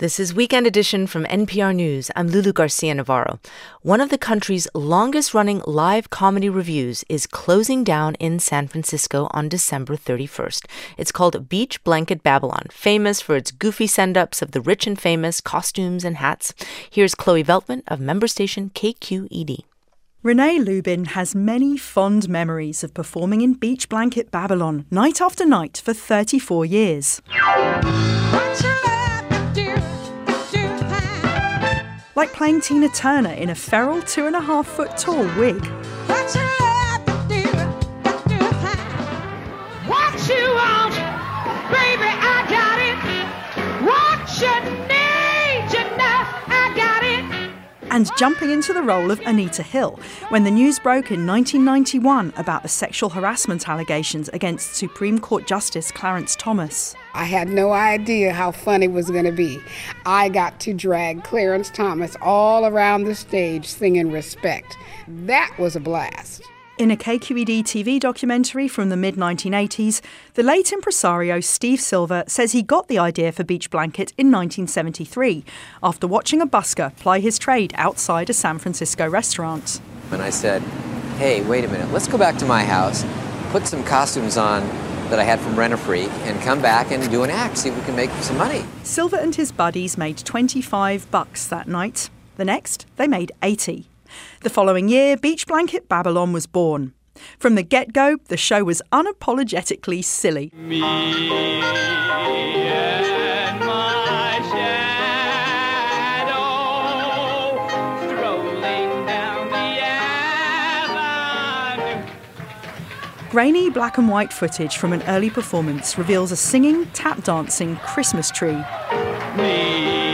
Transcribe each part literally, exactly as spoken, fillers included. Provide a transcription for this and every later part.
This is Weekend Edition from N P R News. I'm Lulu Garcia-Navarro. One of the country's longest-running live comedy revues is closing down in San Francisco on December thirty-first. It's called Beach Blanket Babylon, famous for its goofy send-ups of the rich and famous, costumes and hats. Here's Chloe Veltman of member station K Q E D. Renee Lubin has many fond memories of performing in Beach Blanket Babylon night after night for thirty-four years. Like playing Tina Turner in a feral two and a half foot tall wig. What you have to do, got to have. What you want, baby, I got it. What you need, you know, I got it. And jumping into the role of Anita Hill when the news broke in nineteen ninety-one about the sexual harassment allegations against Supreme Court Justice Clarence Thomas. I had no idea how fun it was going to be. I got to drag Clarence Thomas all around the stage singing Respect. That was a blast. In a K Q E D T V documentary from the mid nineteen eighties, the late impresario Steve Silver says he got the idea for Beach Blanket in nineteen seventy-three after watching a busker ply his trade outside a San Francisco restaurant. And I said, hey, wait a minute, let's go back to my house, put some costumes on that I had from Rent-A-Free and come back and do an act, see if we can make some money. Silver and his buddies made twenty-five bucks that night. The next, they made eighty. The following year, Beach Blanket Babylon was born. From the get-go, the show was unapologetically silly. Me and my shadow strolling down the avenue. Grainy black and white footage from an early performance reveals a singing, tap-dancing Christmas tree. Me.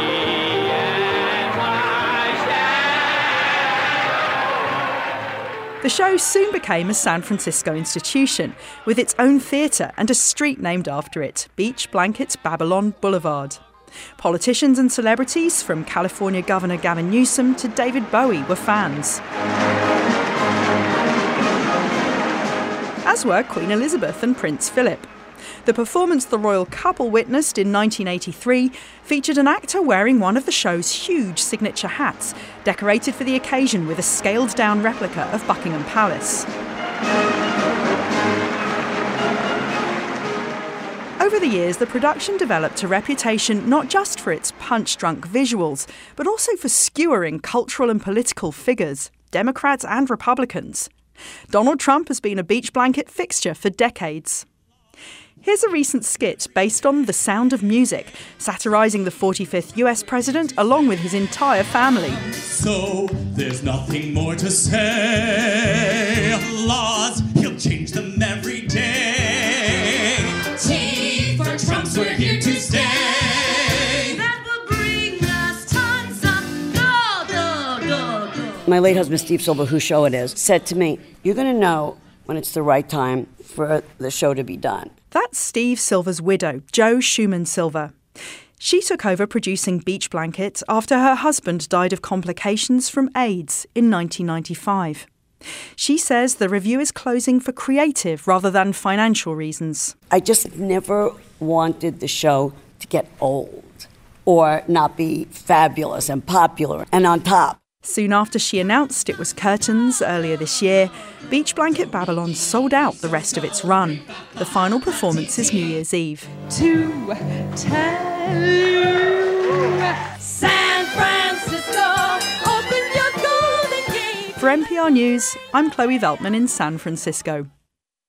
The show soon became a San Francisco institution, with its own theatre and a street named after it, Beach Blanket Babylon Boulevard. Politicians and celebrities, from California Governor Gavin Newsom to David Bowie, were fans. As were Queen Elizabeth and Prince Philip. The performance the royal couple witnessed in nineteen eighty-three featured an actor wearing one of the show's huge signature hats, decorated for the occasion with a scaled-down replica of Buckingham Palace. Over the years, the production developed a reputation not just for its punch-drunk visuals, but also for skewering cultural and political figures, Democrats and Republicans. Donald Trump has been a Beach Blanket fixture for decades. Here's a recent skit based on The Sound of Music, satirising the forty-fifth U S president along with his entire family. So there's nothing more to say. Laws, he'll change them every day. T for Trump's, we're here to stay. That will bring us tons of do, do, do, do. My late husband, Steve Silver, whose show it is, said to me, you're going to know when it's the right time for the show to be done. That's Steve Silver's widow, Jo Schumann Silver. She took over producing Beach Blanket after her husband died of complications from AIDS in nineteen ninety-five. She says the revue is closing for creative rather than financial reasons. I just never wanted the show to get old or not be fabulous and popular and on top. Soon after she announced it was curtains earlier this year, Beach Blanket Babylon sold out the rest of its run. The final performance is New Year's Eve. To tell you, San Francisco, open your golden gate. For N P R News, I'm Chloe Veltman in San Francisco.